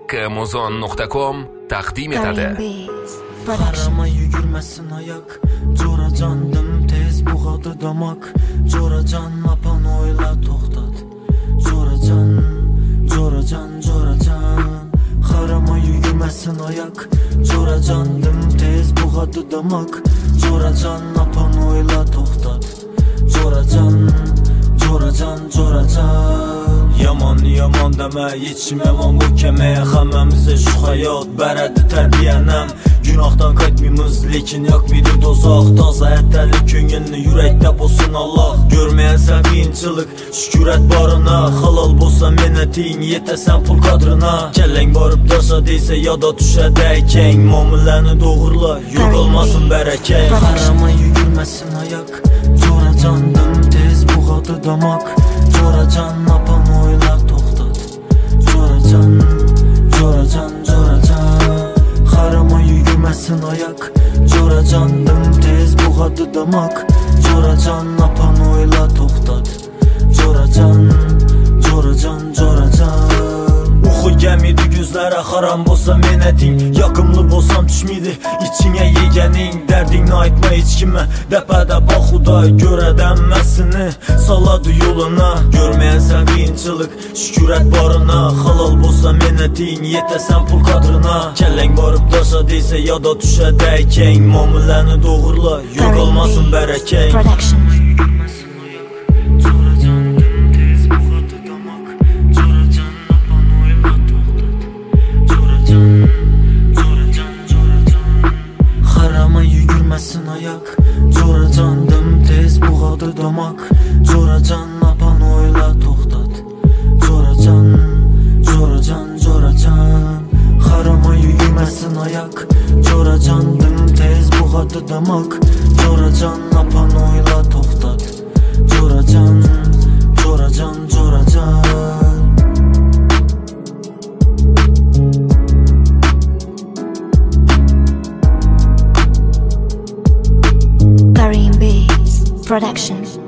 Kamuzon.com taqdim etadi. Qarama yugurmasin oyoq, jo'rajondim tez bug'adi damak. Jo'rajon apan o'yla to'xtat. Jo'rajon. Qarama yugurmasin oyoq, jo'rajondim tez bug'adi damak. Jo'rajon apan o'yla to'xtat. Jo'rajon. Yomon deme, yetişim yomon bu kemeye. Hammamizde şu hayat beredi terbiyenem. Günahdan kaçmıyımız lekin yakmıydı dozaq. Taza etterli köyünlü yürekte bolsun Allah. Görmeyen sen qiyinçilik, şükür et barına. Halal bolsa menetin, yetesen pul kadrına. Kellen barıp daşa deyse ya da düşə dəykən. Mamilləni doğurla, yok olmasın bərəkən. Qarama yugurməsin ayak, jo'rajondim tez bug'adi damak. Jo'rajon apan o'yla to'xtat. Jo'rajon. Qarama yugurmasin oyoq, jo'rajondim tez bug'adi damak. Jo'rajon apan o'yla to'xtat. Jo'rajon. Uxu gəmidi gözlərə haram bolsa menetin. Yakımlı bolsam düşmidi içine yegenin. Dərdini aytma heç kimə, dəpədə baxuda görədənməsini saladı yoluna. Görməyən sən qiyinçilik, şükür et barına. Halal bolsa menetin, yetəsən pul kadrına. Kəlləng barıb daşa deysə ya da düşə dəykən. Mamilləni doğurla, yok olmasın bərəkən. Yugurmasin oyoq, jo'rajondim tez bug'adi damak. Jo'rajon apan o'yla to'xtat. Jo'rajon. Qarama yugurmasin oyoq, jo'rajondim tez bug'adi damak. Jo'rajon apan o'yla to'xtat. Jo'rajon. Karim Beats Production.